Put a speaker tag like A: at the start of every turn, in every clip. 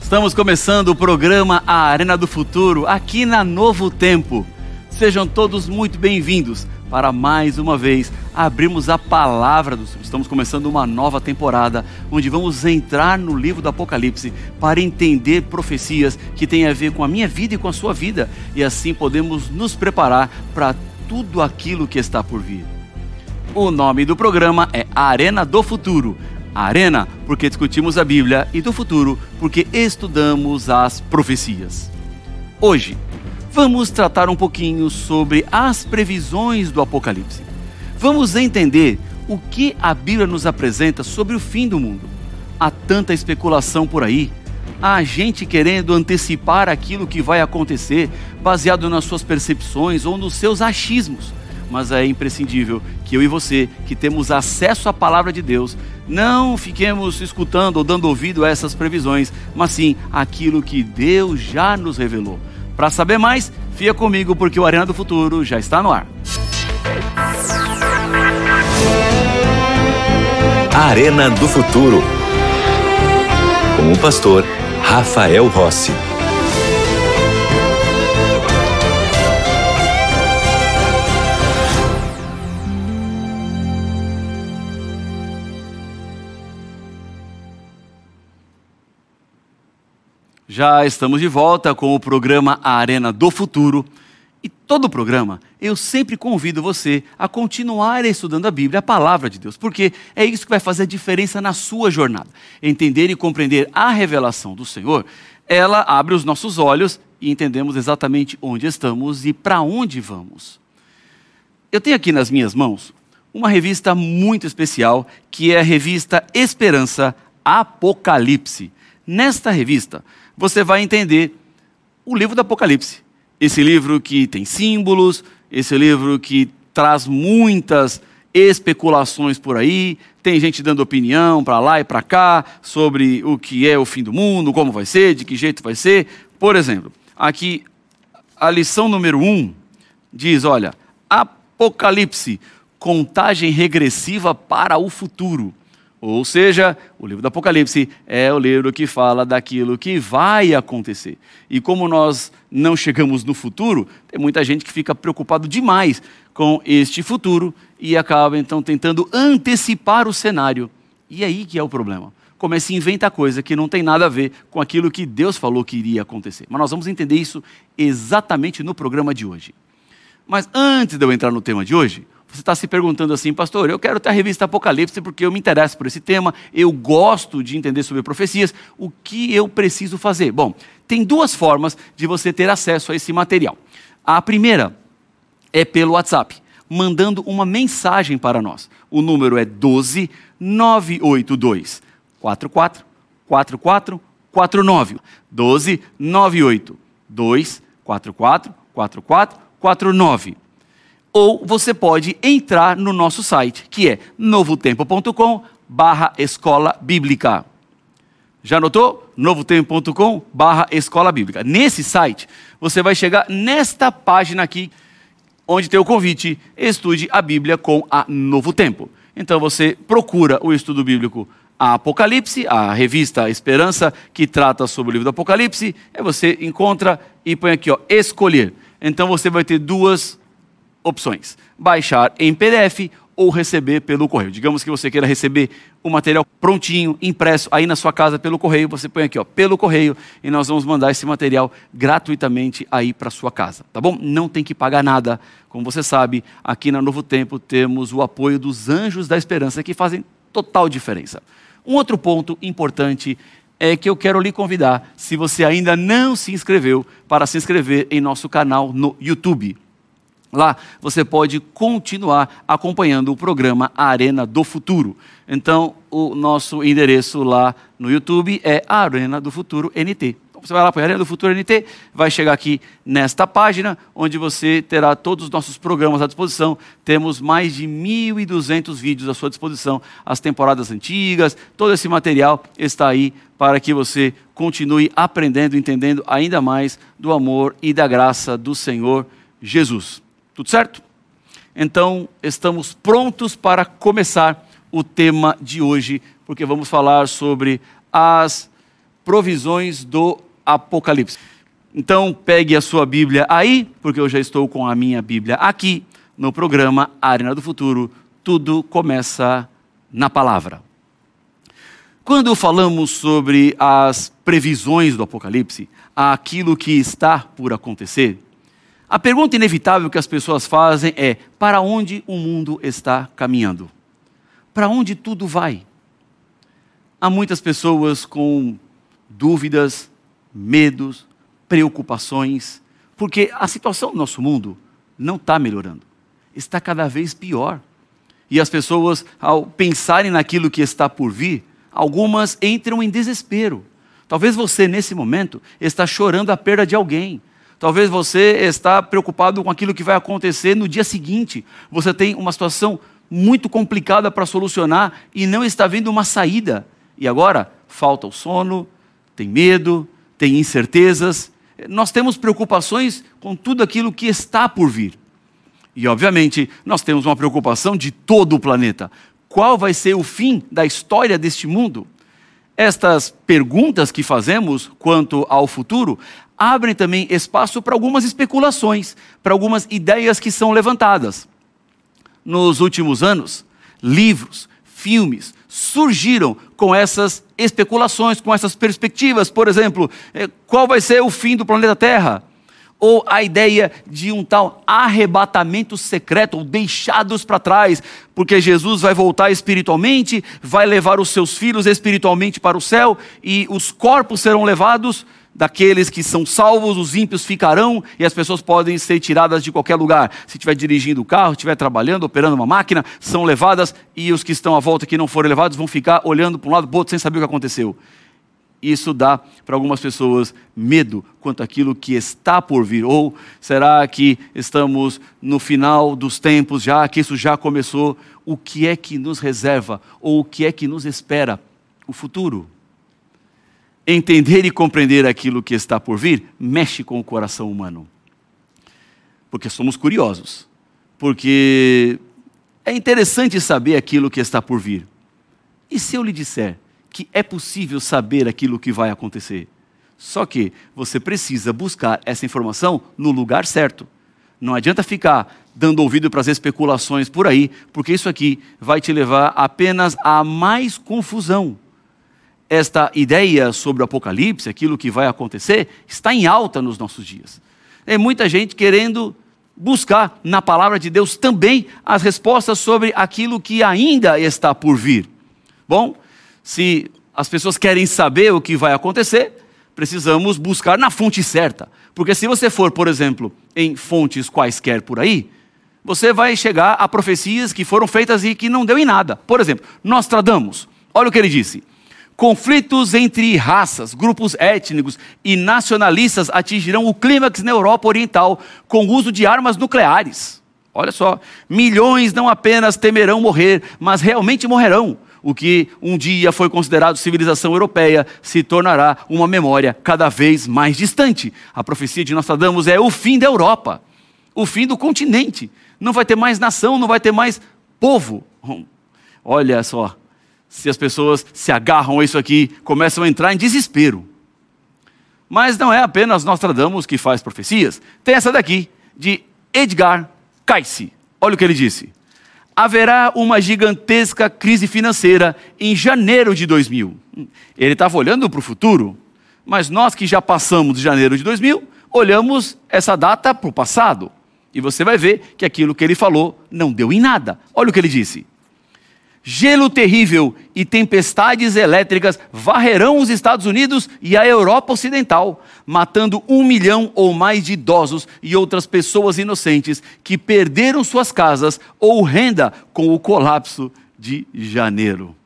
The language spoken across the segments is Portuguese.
A: Estamos começando o programa A Arena do Futuro, aqui na Novo Tempo. Sejam todos muito bem-vindos para mais uma vez abrirmos a Palavra do Senhor. Estamos começando uma nova temporada, onde vamos entrar no livro do Apocalipse para entender profecias que têm a ver com a minha vida e com a sua vida. E assim podemos nos preparar para tudo aquilo que está por vir. O nome do programa é A Arena do Futuro. A Arena, porque discutimos a Bíblia, e do futuro, porque estudamos as profecias. Hoje, vamos tratar um pouquinho sobre as previsões do Apocalipse. Vamos entender o que a Bíblia nos apresenta sobre o fim do mundo. Há tanta especulação por aí, há gente querendo antecipar aquilo que vai acontecer, baseado nas suas percepções ou nos seus achismos. Mas é imprescindível que eu e você, que temos acesso à Palavra de Deus, não fiquemos escutando ou dando ouvido a essas previsões, mas sim aquilo que Deus já nos revelou. Para saber mais, fica comigo porque o Arena do Futuro já está no ar.
B: Arena do Futuro, com o pastor Rafael Rossi.
A: Já estamos de volta com o programa A Arena do Futuro. E todo o programa, eu sempre convido você a continuar estudando a Bíblia, a Palavra de Deus, porque é isso que vai fazer a diferença na sua jornada. Entender e compreender a revelação do Senhor, ela abre os nossos olhos e entendemos exatamente onde estamos e para onde vamos. Eu tenho aqui nas minhas mãos uma revista muito especial, que é a revista Esperança Apocalipse. Nesta revista, você vai entender o livro do Apocalipse. Esse livro que tem símbolos, esse livro que traz muitas especulações por aí, tem gente dando opinião para lá e para cá sobre o que é o fim do mundo, como vai ser, de que jeito vai ser. Por exemplo, aqui a lição número 1 diz, olha, Apocalipse, contagem regressiva para o futuro. Ou seja, o livro do Apocalipse é o livro que fala daquilo que vai acontecer. E como nós não chegamos no futuro, tem muita gente que fica preocupado demais com este futuro e acaba então tentando antecipar o cenário. E aí que é o problema. Começa a inventar coisa que não tem nada a ver com aquilo que Deus falou que iria acontecer. Mas nós vamos entender isso exatamente no programa de hoje. Mas antes de eu entrar no tema de hoje, você está se perguntando assim, pastor, eu quero ter a revista Apocalipse porque eu me interesso por esse tema, eu gosto de entender sobre profecias, o que eu preciso fazer? Bom, tem duas formas de você ter acesso a esse material. A primeira é pelo WhatsApp, mandando uma mensagem para nós. O número é 12 982 44 44 49. 12 982 44 44 49. Ou você pode entrar no nosso site, que é novotempo.com/escola bíblica. Já anotou? novotempo.com/escola bíblica. Nesse site, você vai chegar nesta página aqui, onde tem o convite, estude a Bíblia com a Novo Tempo. Então você procura o estudo bíblico Apocalipse, a revista Esperança, que trata sobre o livro do Apocalipse, aí você encontra e põe aqui, ó, escolher. Então você vai ter duas opções, baixar em PDF ou receber pelo correio. Digamos que você queira receber o material prontinho, impresso, aí na sua casa pelo correio, você põe aqui, ó, pelo correio, e nós vamos mandar esse material gratuitamente aí para sua casa, tá bom? Não tem que pagar nada. Como você sabe, aqui na Novo Tempo temos o apoio dos Anjos da Esperança, que fazem total diferença. Um outro ponto importante é que eu quero lhe convidar, se você ainda não se inscreveu, para se inscrever em nosso canal no YouTube. Lá você pode continuar acompanhando o programa A Arena do Futuro. Então, o nosso endereço lá no YouTube é a Arena do Futuro NT. Então, você vai lá para a Arena do Futuro NT, vai chegar aqui nesta página, onde você terá todos os nossos programas à disposição. Temos mais de 1.200 vídeos à sua disposição, as temporadas antigas, todo esse material está aí para que você continue aprendendo, entendendo ainda mais do amor e da graça do Senhor Jesus. Tudo certo? Então, estamos prontos para começar o tema de hoje, porque vamos falar sobre as provisões do Apocalipse. Então, pegue a sua Bíblia aí, porque eu já estou com a minha Bíblia aqui, no programa Arena do Futuro. Tudo começa na palavra. Quando falamos sobre as previsões do Apocalipse, aquilo que está por acontecer, a pergunta inevitável que as pessoas fazem é: para onde o mundo está caminhando? Para onde tudo vai? Há muitas pessoas com dúvidas, medos, preocupações, porque a situação do nosso mundo não está melhorando, está cada vez pior. E as pessoas, ao pensarem naquilo que está por vir, algumas entram em desespero. Talvez você, nesse momento, está chorando a perda de alguém. Talvez você está preocupado com aquilo que vai acontecer no dia seguinte. Você tem uma situação muito complicada para solucionar e não está vendo uma saída. E agora, falta o sono, tem medo, tem incertezas. Nós temos preocupações com tudo aquilo que está por vir. E, obviamente, nós temos uma preocupação de todo o planeta. Qual vai ser o fim da história deste mundo? Estas perguntas que fazemos quanto ao futuro abrem também espaço para algumas especulações, para algumas ideias que são levantadas. Nos últimos anos, livros, filmes surgiram com essas especulações, com essas perspectivas. Por exemplo, qual vai ser o fim do planeta Terra? Ou a ideia de um tal arrebatamento secreto, ou deixados para trás, porque Jesus vai voltar espiritualmente, vai levar os seus filhos espiritualmente para o céu, e os corpos serão levados daqueles que são salvos, os ímpios ficarão, e as pessoas podem ser tiradas de qualquer lugar. Se estiver dirigindo o carro, estiver trabalhando, operando uma máquina, são levadas, e os que estão à volta que não forem levados vão ficar olhando para um lado para o outro sem saber o que aconteceu. Isso dá para algumas pessoas medo quanto àquilo que está por vir. Ou será que estamos no final dos tempos já, que isso já começou? O que é que nos reserva? Ou o que é que nos espera? O futuro. Entender e compreender aquilo que está por vir mexe com o coração humano. Porque somos curiosos. Porque é interessante saber aquilo que está por vir. E se eu lhe disser que é possível saber aquilo que vai acontecer? Só que você precisa buscar essa informação no lugar certo. Não adianta ficar dando ouvido para as especulações por aí, porque isso aqui vai te levar apenas a mais confusão. Esta ideia sobre o Apocalipse, aquilo que vai acontecer, está em alta nos nossos dias. Tem muita gente querendo buscar na palavra de Deus também as respostas sobre aquilo que ainda está por vir. Bom, se as pessoas querem saber o que vai acontecer, precisamos buscar na fonte certa. Porque se você for, por exemplo, em fontes quaisquer por aí, você vai chegar a profecias que foram feitas e que não deu em nada. Por exemplo, Nostradamus, olha o que ele disse: conflitos entre raças, grupos étnicos e nacionalistas atingirão o clímax na Europa Oriental com o uso de armas nucleares. Olha só, milhões não apenas temerão morrer, mas realmente morrerão. O que um dia foi considerado civilização europeia se tornará uma memória cada vez mais distante. A profecia de Nostradamus é o fim da Europa, o fim do continente. Não vai ter mais nação, não vai ter mais povo. Olha só, se as pessoas se agarram a isso aqui, começam a entrar em desespero. Mas não é apenas Nostradamus que faz profecias. Tem essa daqui, de Edgar Cayce. Olha o que ele disse: haverá uma gigantesca crise financeira em janeiro de 2000. Ele estava olhando para o futuro, mas nós que já passamos de janeiro de 2000, olhamos essa data para o passado. E você vai ver que aquilo que ele falou não deu em nada. Olha o que ele disse: gelo terrível e tempestades elétricas varrerão os Estados Unidos e a Europa Ocidental, matando 1 milhão ou mais de idosos e outras pessoas inocentes que perderam suas casas ou renda com o colapso de janeiro.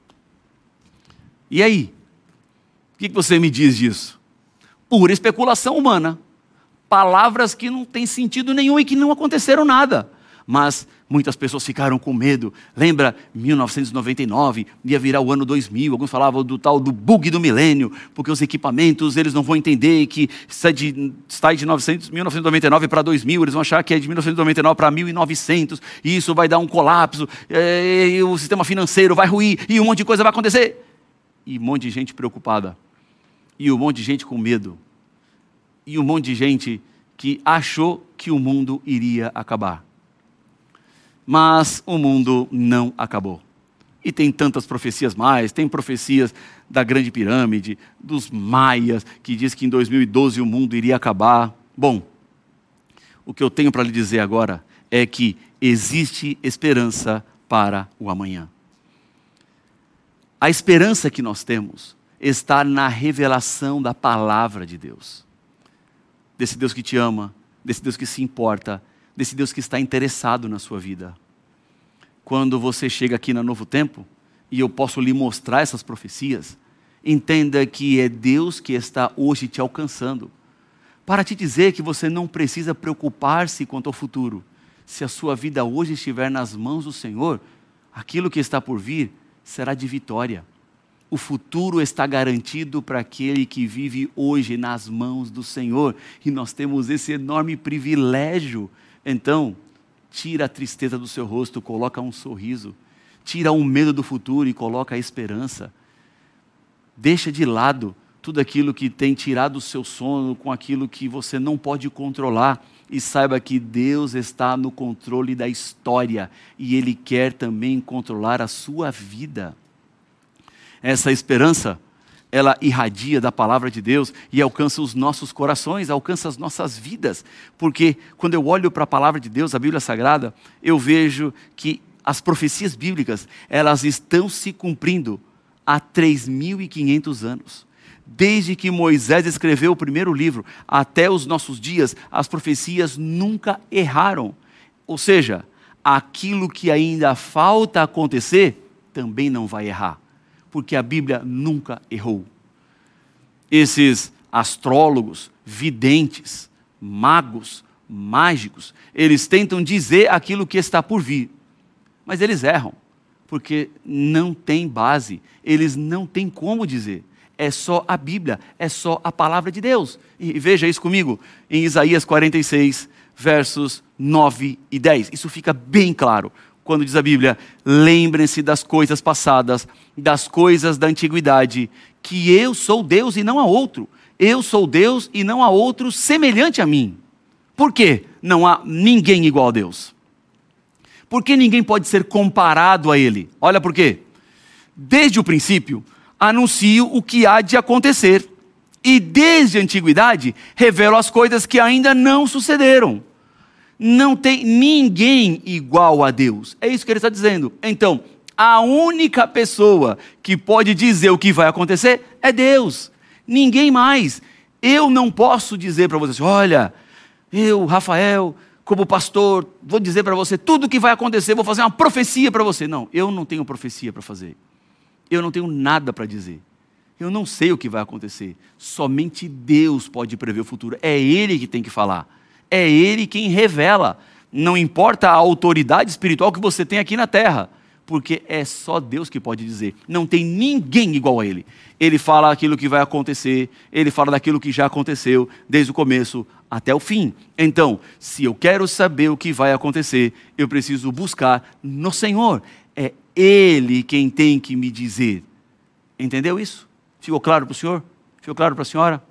A: E aí? O que você me diz disso? Pura especulação humana. Palavras que não têm sentido nenhum e que não aconteceram nada. Mas muitas pessoas ficaram com medo. Lembra, 1999, ia virar o ano 2000, alguns falavam do tal do bug do milênio, porque os equipamentos, eles não vão entender que está de 1999 para 2000, eles vão achar que é de 1999 para 1900, e isso vai dar um colapso, e o sistema financeiro vai ruir, e um monte de coisa vai acontecer. E um monte de gente preocupada. e um monte de gente com medo, e um monte de gente que achou que o mundo iria acabar. Mas o mundo não acabou. E tem tantas profecias mais, tem profecias da Grande Pirâmide, dos Maias, que diz que em 2012 o mundo iria acabar. Bom, o que eu tenho para lhe dizer agora é que existe esperança para o amanhã. A esperança que nós temos está na revelação da palavra de Deus. Desse Deus que te ama, desse Deus que se importa, desse Deus que está interessado na sua vida. Quando você chega aqui na Novo Tempo, e eu posso lhe mostrar essas profecias, entenda que é Deus que está hoje te alcançando, para te dizer que você não precisa preocupar-se quanto ao futuro. Se a sua vida hoje estiver nas mãos do Senhor, aquilo que está por vir será de vitória. O futuro está garantido para aquele que vive hoje nas mãos do Senhor. E nós temos esse enorme privilégio. Então, tira a tristeza do seu rosto, coloca um sorriso. Tira o medo do futuro e coloca a esperança. Deixa de lado tudo aquilo que tem tirado o seu sono com aquilo que você não pode controlar. E saiba que Deus está no controle da história. E Ele quer também controlar a sua vida. Essa esperança, ela irradia da palavra de Deus e alcança os nossos corações, alcança as nossas vidas. Porque quando eu olho para a palavra de Deus, a Bíblia Sagrada, eu vejo que as profecias bíblicas, elas estão se cumprindo há 3.500 anos. Desde que Moisés escreveu o primeiro livro até os nossos dias, as profecias nunca erraram. Ou seja, aquilo que ainda falta acontecer, também não vai errar. Porque a Bíblia nunca errou. Esses astrólogos, videntes, magos, mágicos, eles tentam dizer aquilo que está por vir. Mas eles erram, porque não tem base, eles não têm como dizer. É só a Bíblia, é só a palavra de Deus. E veja isso comigo, em Isaías 46, versos 9 e 10. Isso fica bem claro. Quando diz a Bíblia, lembrem-se das coisas passadas, das coisas da antiguidade, que eu sou Deus e não há outro. Eu sou Deus e não há outro semelhante a mim. Por quê? Não há ninguém igual a Deus. Porque ninguém pode ser comparado a Ele. Olha por quê. Desde o princípio, anuncio o que há de acontecer. E desde a antiguidade, revelo as coisas que ainda não sucederam. Não tem ninguém igual a Deus. É isso que ele está dizendo. Então, a única pessoa que pode dizer o que vai acontecer é Deus. Ninguém mais. Eu não posso dizer para você, olha, eu, Rafael, como pastor, vou dizer para você tudo o que vai acontecer, vou fazer uma profecia para você. Não, eu não tenho profecia para fazer. Eu não tenho nada para dizer. Eu não sei o que vai acontecer. Somente Deus pode prever o futuro. É Ele que tem que falar. É Ele quem revela. Não importa a autoridade espiritual que você tem aqui na terra, porque é só Deus que pode dizer. Não tem ninguém igual a Ele. Ele fala aquilo que vai acontecer, Ele fala daquilo que já aconteceu, desde o começo até o fim. Então, se eu quero saber o que vai acontecer, eu preciso buscar no Senhor. É Ele quem tem que me dizer. Entendeu isso? Ficou claro para o senhor? Ficou claro para a senhora?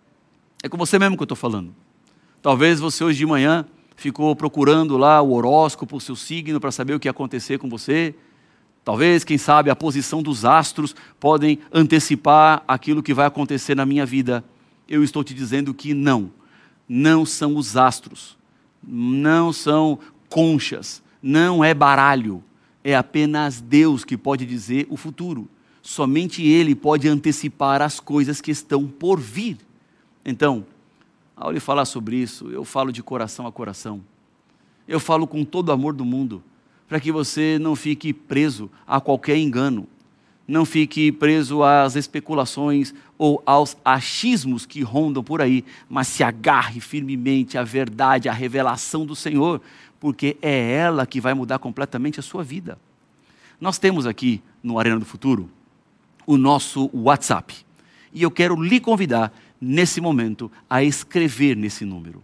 A: É com você mesmo que eu estou falando. Talvez você hoje de manhã ficou procurando lá o horóscopo, o seu signo, para saber o que ia acontecer com você. Talvez, quem sabe, a posição dos astros podem antecipar aquilo que vai acontecer na minha vida. Eu estou te dizendo que não. Não são os astros. Não são conchas. Não é baralho. É apenas Deus que pode dizer o futuro. Somente Ele pode antecipar as coisas que estão por vir. Então, ao lhe falar sobre isso, eu falo de coração a coração. Eu falo com todo o amor do mundo, para que você não fique preso a qualquer engano, não fique preso às especulações ou aos achismos que rondam por aí, mas se agarre firmemente à verdade, à revelação do Senhor, porque é ela que vai mudar completamente a sua vida. Nós temos aqui no Arena do Futuro o nosso WhatsApp, e eu quero lhe convidar nesse momento a escrever nesse número.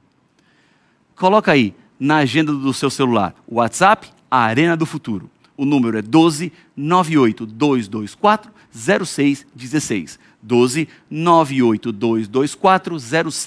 A: Coloca aí na agenda do seu celular, o WhatsApp, a Arena do Futuro. O número é 12 98 224 0616. 12 98224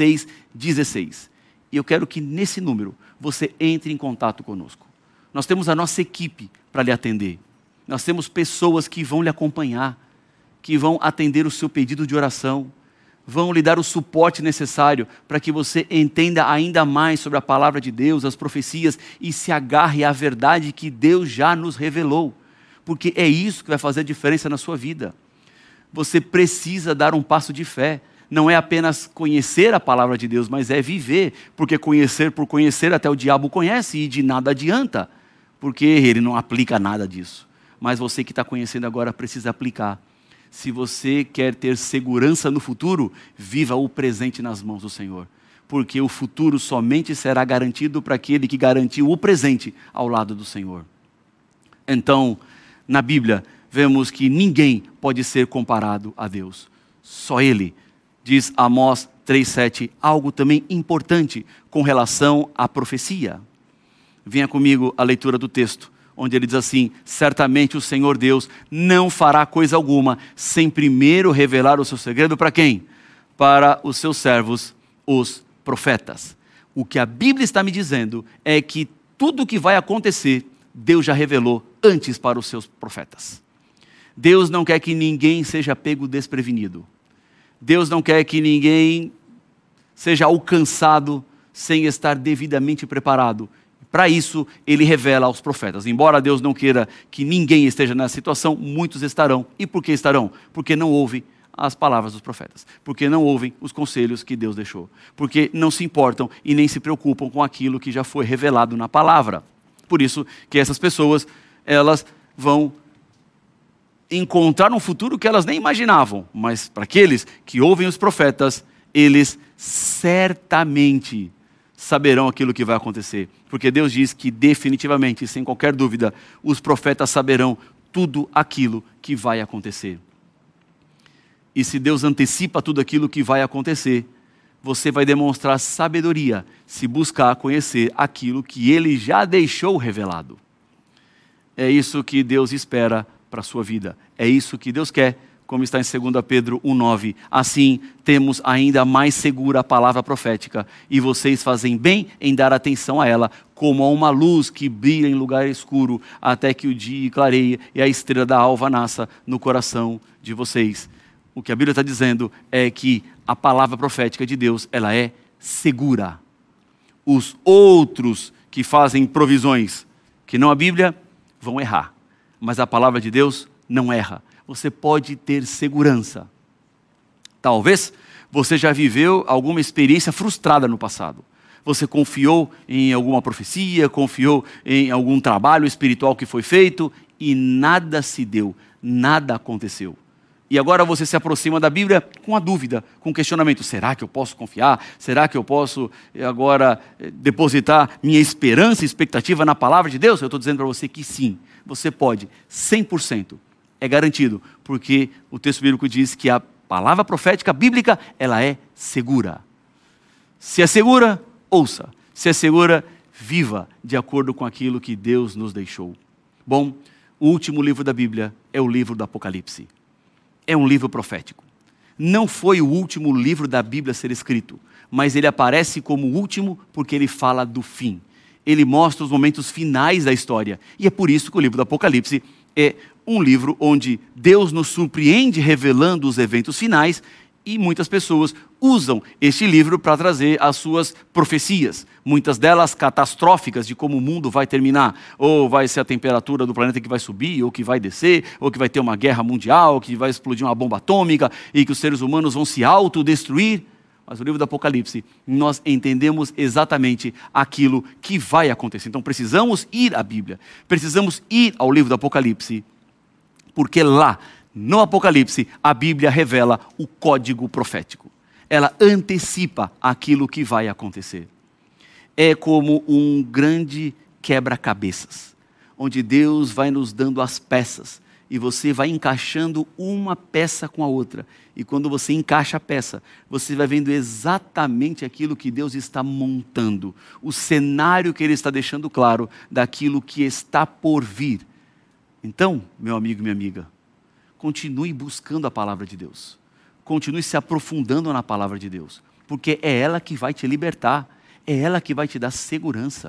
A: 0616. E eu quero que nesse número você entre em contato conosco. Nós temos a nossa equipe para lhe atender. Nós temos pessoas que vão lhe acompanhar, que vão atender o seu pedido de oração, vão lhe dar o suporte necessário para que você entenda ainda mais sobre a palavra de Deus, as profecias, e se agarre à verdade que Deus já nos revelou. Porque é isso que vai fazer a diferença na sua vida. Você precisa dar um passo de fé. Não é apenas conhecer a palavra de Deus, mas é viver. Porque conhecer por conhecer até o diabo conhece e de nada adianta. Porque ele não aplica nada disso. Mas você que está conhecendo agora precisa aplicar. Se você quer ter segurança no futuro, viva o presente nas mãos do Senhor. Porque o futuro somente será garantido para aquele que garantiu o presente ao lado do Senhor. Então, na Bíblia, vemos que ninguém pode ser comparado a Deus. Só Ele. Diz Amós 3,7, algo também importante com relação à profecia. Venha comigo a leitura do texto, onde ele diz assim: certamente o Senhor Deus não fará coisa alguma sem primeiro revelar o seu segredo para quem? Para os seus servos, os profetas. O que a Bíblia está me dizendo é que tudo o que vai acontecer, Deus já revelou antes para os seus profetas. Deus não quer que ninguém seja pego desprevenido. Deus não quer que ninguém seja alcançado sem estar devidamente preparado. Para isso, Ele revela aos profetas. Embora Deus não queira que ninguém esteja nessa situação, muitos estarão. E por que estarão? Porque não ouvem as palavras dos profetas. Porque não ouvem os conselhos que Deus deixou. Porque não se importam e nem se preocupam com aquilo que já foi revelado na palavra. Por isso que essas pessoas, elas vão encontrar um futuro que elas nem imaginavam. Mas para aqueles que ouvem os profetas, eles certamente saberão aquilo que vai acontecer. Porque Deus diz que definitivamente, sem qualquer dúvida, os profetas saberão tudo aquilo que vai acontecer. E se Deus antecipa tudo aquilo que vai acontecer, você vai demonstrar sabedoria se buscar conhecer aquilo que Ele já deixou revelado. É isso que Deus espera para a sua vida. É isso que Deus quer, como está em 2 Pedro 1,9. Assim, temos ainda mais segura a palavra profética, e vocês fazem bem em dar atenção a ela, como a uma luz que brilha em lugar escuro, até que o dia clareie e a estrela da alva nasça no coração de vocês. O que a Bíblia está dizendo é que a palavra profética de Deus, ela é segura. Os outros que fazem provisões que não a Bíblia, vão errar. Mas a palavra de Deus não erra. Você pode ter segurança. Talvez você já viveu alguma experiência frustrada no passado. Você confiou em alguma profecia, confiou em algum trabalho espiritual que foi feito e nada se deu, nada aconteceu. E agora você se aproxima da Bíblia com a dúvida, com o questionamento: será que eu posso confiar? Será que eu posso agora depositar minha esperança e expectativa na palavra de Deus? Eu estou dizendo para você que sim, você pode, 100%. É garantido, porque o texto bíblico diz que a palavra profética bíblica, ela é segura. Se é segura, ouça. Se é segura, viva de acordo com aquilo que Deus nos deixou. Bom, o último livro da Bíblia é o livro do Apocalipse. É um livro profético. Não foi o último livro da Bíblia a ser escrito, mas ele aparece como o último porque ele fala do fim. Ele mostra os momentos finais da história. E é por isso que o livro do Apocalipse é um livro onde Deus nos surpreende revelando os eventos finais, e muitas pessoas usam este livro para trazer as suas profecias, muitas delas catastróficas de como o mundo vai terminar, ou vai ser a temperatura do planeta que vai subir, ou que vai descer, ou que vai ter uma guerra mundial, ou que vai explodir uma bomba atômica, e que os seres humanos vão se autodestruir. Mas no livro do Apocalipse, nós entendemos exatamente aquilo que vai acontecer. Então precisamos ir à Bíblia, precisamos ir ao livro do Apocalipse, porque lá, no Apocalipse, a Bíblia revela o código profético. Ela antecipa aquilo que vai acontecer. É como um grande quebra-cabeças, onde Deus vai nos dando as peças, e você vai encaixando uma peça com a outra. E quando você encaixa a peça, você vai vendo exatamente aquilo que Deus está montando, o cenário que Ele está deixando claro daquilo que está por vir. Então, meu amigo e minha amiga, continue buscando a palavra de Deus. continue se aprofundando na palavra de Deus, porque é ela que vai te libertar, é ela que vai te dar segurança.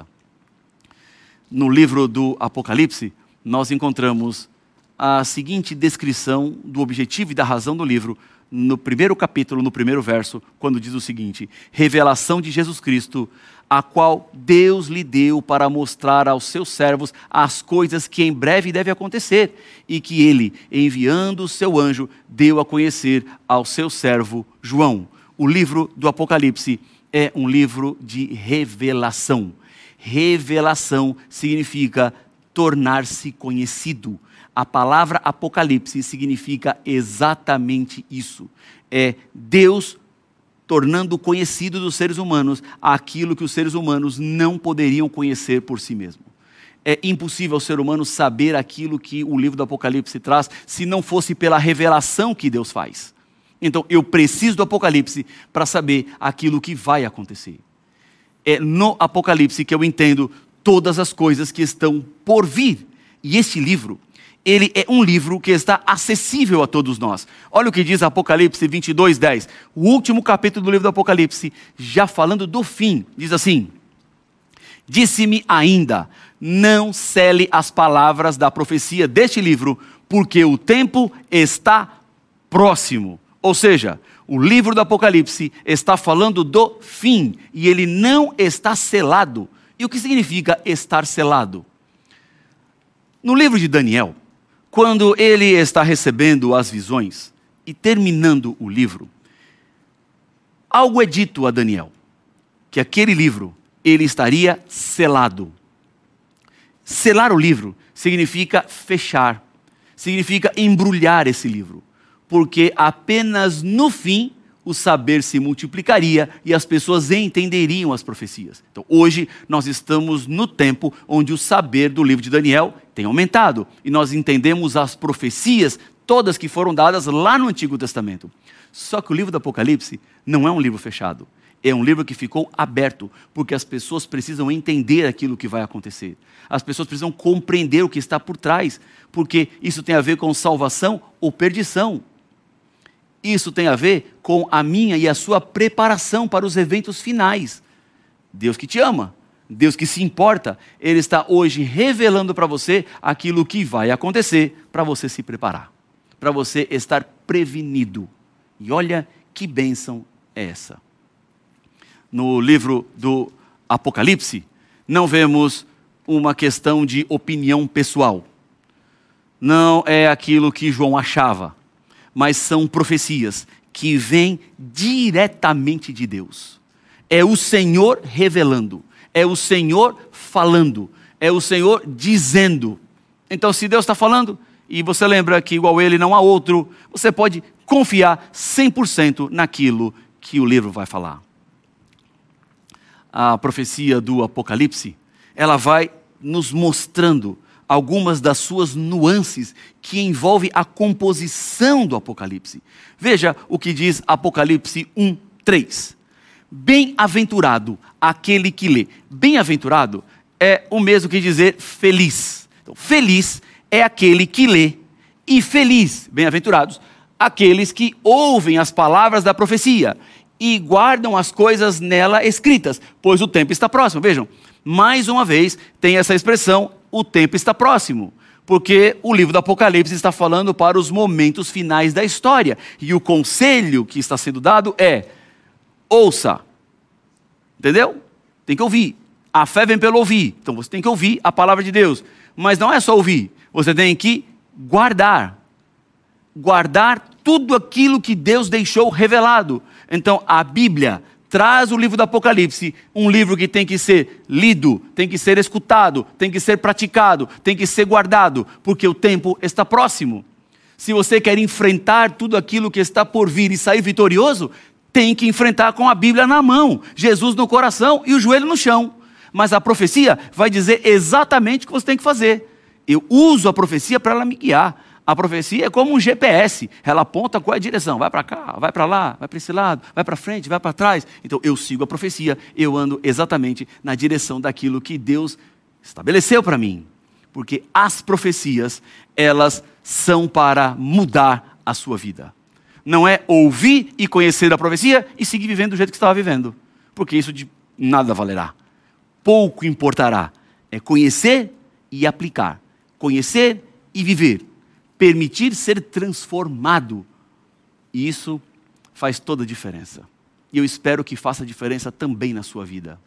A: No livro do Apocalipse, nós encontramos a seguinte descrição do objetivo e da razão do livro, no primeiro capítulo, no primeiro verso, quando diz o seguinte: revelação de Jesus Cristo, a qual Deus lhe deu para mostrar aos seus servos as coisas que em breve devem acontecer, e que ele, enviando o seu anjo, deu a conhecer ao seu servo João. O livro do Apocalipse é um livro de revelação. Revelação significa tornar-se conhecido. A palavra Apocalipse significa exatamente isso. É Deus tornando conhecido dos seres humanos aquilo que os seres humanos não poderiam conhecer por si mesmo. É impossível o ser humano saber aquilo que o livro do Apocalipse traz se não fosse pela revelação que Deus faz. Então, eu preciso do Apocalipse para saber aquilo que vai acontecer. É no Apocalipse que eu entendo todas as coisas que estão por vir. E este livro, ele é um livro que está acessível a todos nós. Olha o que diz Apocalipse 22:10. O último capítulo do livro do Apocalipse, já falando do fim, diz assim: disse-me ainda, não cele as palavras da profecia deste livro, porque o tempo está próximo. Ou seja, o livro do Apocalipse está falando do fim, e ele não está selado. E o que significa estar selado? No livro de Daniel, quando ele está recebendo as visões e terminando o livro, algo é dito a Daniel, que aquele livro, ele estaria selado. Selar o livro significa fechar, significa embrulhar esse livro, porque apenas no fim o saber se multiplicaria e as pessoas entenderiam as profecias. Então, hoje, nós estamos no tempo onde o saber do livro de Daniel tem aumentado. E nós entendemos as profecias, todas que foram dadas lá no Antigo Testamento. Só que o livro do Apocalipse não é um livro fechado. É um livro que ficou aberto, porque as pessoas precisam entender aquilo que vai acontecer. As pessoas precisam compreender o que está por trás, porque isso tem a ver com salvação ou perdição. Isso tem a ver com a minha e a sua preparação para os eventos finais. Deus que te ama, Deus que se importa, Ele está hoje revelando para você aquilo que vai acontecer para você se preparar, para você estar prevenido. E olha que bênção é essa. No livro do Apocalipse, não vemos uma questão de opinião pessoal. Não é aquilo que João achava, mas são profecias que vêm diretamente de Deus. É o Senhor revelando, é o Senhor falando, é o Senhor dizendo. Então, se Deus está falando, e você lembra que igual Ele não há outro, você pode confiar 100% naquilo que o livro vai falar. A profecia do Apocalipse, ela vai nos mostrando algumas das suas nuances que envolvem a composição do Apocalipse. Veja o que diz Apocalipse 1:3. Bem-aventurado aquele que lê. Bem-aventurado é o mesmo que dizer feliz. Então, feliz é aquele que lê, e feliz, bem-aventurados, aqueles que ouvem as palavras da profecia e guardam as coisas nela escritas, pois o tempo está próximo. Vejam, mais uma vez tem essa expressão, o tempo está próximo, porque o livro do Apocalipse está falando para os momentos finais da história, e o conselho que está sendo dado é: ouça, entendeu? Tem que ouvir, a fé vem pelo ouvir, então você tem que ouvir a palavra de Deus, mas não é só ouvir, você tem que guardar tudo aquilo que Deus deixou revelado. Então a Bíblia traz o livro do Apocalipse, um livro que tem que ser lido, tem que ser escutado, tem que ser praticado, tem que ser guardado, porque o tempo está próximo. Se você quer enfrentar tudo aquilo que está por vir e sair vitorioso, tem que enfrentar com a Bíblia na mão, Jesus no coração e o joelho no chão. Mas a profecia vai dizer exatamente o que você tem que fazer. Eu uso a profecia para ela me guiar. A profecia é como um GPS, ela aponta qual é a direção, vai para cá, vai para lá, vai para esse lado, vai para frente, vai para trás. Então eu sigo a profecia, eu ando exatamente na direção daquilo que Deus estabeleceu para mim. Porque as profecias, elas são para mudar a sua vida. Não é ouvir e conhecer a profecia e seguir vivendo do jeito que estava vivendo. Porque isso de nada valerá. Pouco importará. É conhecer e aplicar. Conhecer e viver. Permitir ser transformado. E isso faz toda a diferença. E eu espero que faça diferença também na sua vida.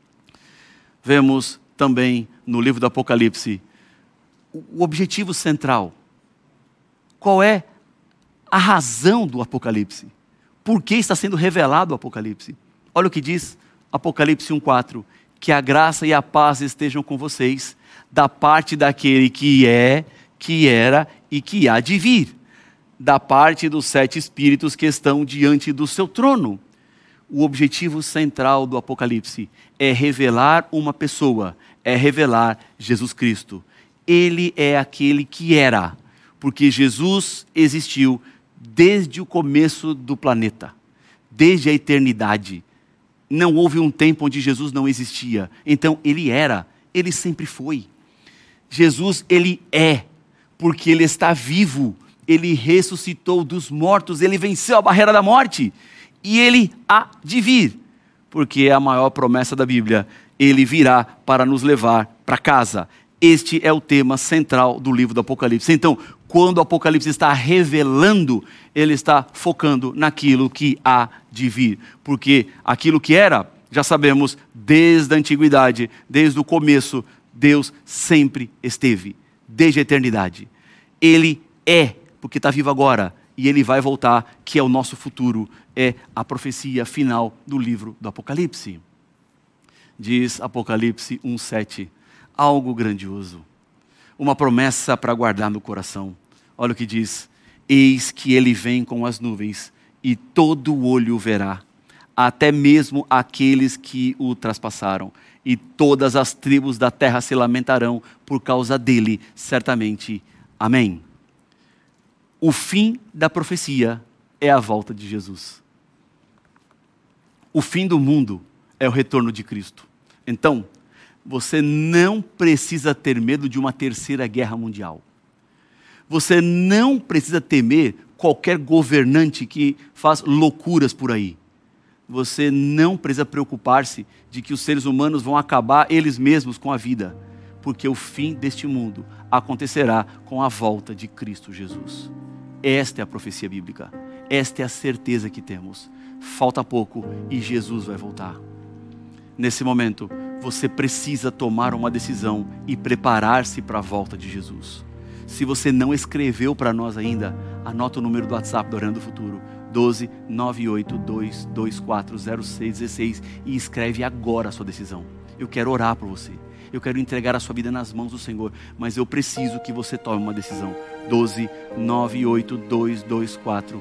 A: Vemos também no livro do Apocalipse o objetivo central. Qual é a razão do Apocalipse? Por que está sendo revelado o Apocalipse? Olha o que diz Apocalipse 1:4. Que a graça e a paz estejam com vocês, da parte daquele que é, que era e que há de vir, da parte dos 7 espíritos que estão diante do seu trono. O objetivo central do Apocalipse é revelar uma pessoa, é revelar Jesus Cristo. Ele é aquele que era, porque Jesus existiu desde o começo do planeta, desde a eternidade. Não houve um tempo onde Jesus não existia. Então, ele era, ele sempre foi. Jesus, ele é, porque ele está vivo. Ele ressuscitou dos mortos, ele venceu a barreira da morte. E ele há de vir, porque é a maior promessa da Bíblia. Ele virá para nos levar para casa. Este é o tema central do livro do Apocalipse. Então, quando o Apocalipse está revelando, ele está focando naquilo que há de vir. Porque aquilo que era, já sabemos, desde a antiguidade, desde o começo, Deus sempre esteve, desde a eternidade. Ele é, porque está vivo agora, e ele vai voltar, que é o nosso futuro, é a profecia final do livro do Apocalipse. Diz Apocalipse 1:7, algo grandioso, uma promessa para guardar no coração. Olha o que diz: eis que ele vem com as nuvens, e todo olho o verá, até mesmo aqueles que o traspassaram, e todas as tribos da terra se lamentarão por causa dele, certamente. Amém. O fim da profecia é a volta de Jesus. O fim do mundo é o retorno de Cristo. Então, você não precisa ter medo de uma terceira guerra mundial. Você não precisa temer qualquer governante que faz loucuras por aí. Você não precisa preocupar-se de que os seres humanos vão acabar eles mesmos com a vida, porque o fim deste mundo acontecerá com a volta de Cristo Jesus. Esta é a profecia bíblica. Esta é a certeza que temos. Falta pouco e Jesus vai voltar. Nesse momento, você precisa tomar uma decisão e preparar-se para a volta de Jesus. Se você não escreveu para nós ainda, anota o número do WhatsApp do Arena do Futuro, 12 98224 0616, e escreve agora a sua decisão. Eu quero orar por você. Eu quero entregar a sua vida nas mãos do Senhor, mas eu preciso que você tome uma decisão. 12 98224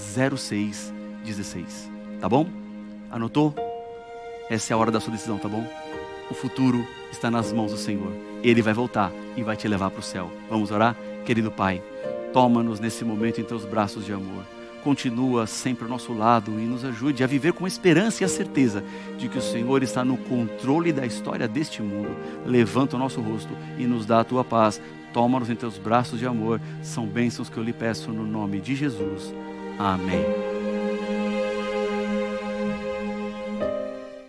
A: 0616. Tá bom? Anotou? Essa é a hora da sua decisão, tá bom? O futuro está nas mãos do Senhor. Ele vai voltar e vai te levar para o céu. Vamos orar? Querido Pai, toma-nos nesse momento em teus braços de amor. Continua sempre ao nosso lado e nos ajude a viver com esperança e a certeza de que o Senhor está no controle da história deste mundo. Levanta o nosso rosto e nos dá a tua paz. Toma-nos em teus braços de amor. São bênçãos que eu lhe peço no nome de Jesus. Amém.